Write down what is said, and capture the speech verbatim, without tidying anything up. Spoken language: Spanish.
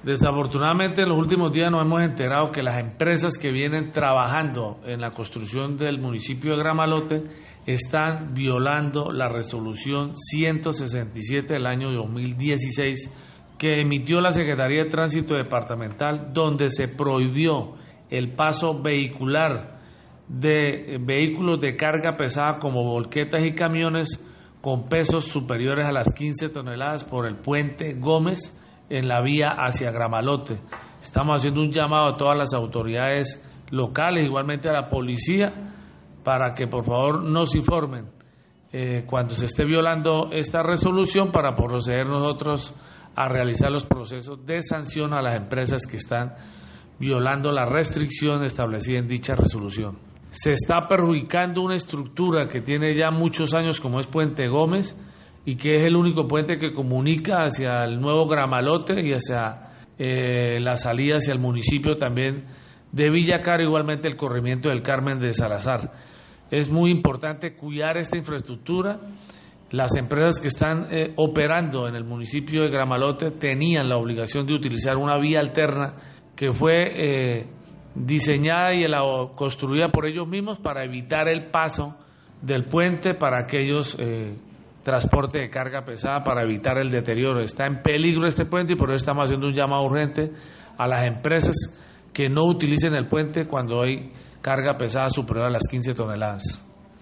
Desafortunadamente en los últimos días nos hemos enterado que las empresas que vienen trabajando en la construcción del municipio de Gramalote están violando la resolución ciento sesenta y siete del año dos mil dieciséis que emitió la Secretaría de Tránsito Departamental, donde se prohibió el paso vehicular de vehículos de carga pesada como volquetas y camiones con pesos superiores a las quince toneladas por el puente Gómez en la vía hacia Gramalote. Estamos haciendo un llamado a todas las autoridades locales, igualmente a la policía, para que por favor nos informen eh, cuando se esté violando esta resolución, para proceder nosotros a realizar los procesos de sanción a las empresas que están violando la restricción establecida en dicha resolución. Se está perjudicando una estructura que tiene ya muchos años, como es Puente Gómez, y que es el único puente que comunica hacia el nuevo Gramalote y hacia eh, la salida hacia el municipio también de Villa Caro, igualmente el corrimiento del Carmen de Salazar. Es muy importante cuidar esta infraestructura. Las empresas que están eh, operando en el municipio de Gramalote tenían la obligación de utilizar una vía alterna que fue eh, diseñada y construida por ellos mismos para evitar el paso del puente para aquellos eh, transporte de carga pesada, para evitar el deterioro. Está en peligro este puente y por eso estamos haciendo un llamado urgente a las empresas que no utilicen el puente cuando hay carga pesada superior a las quince toneladas.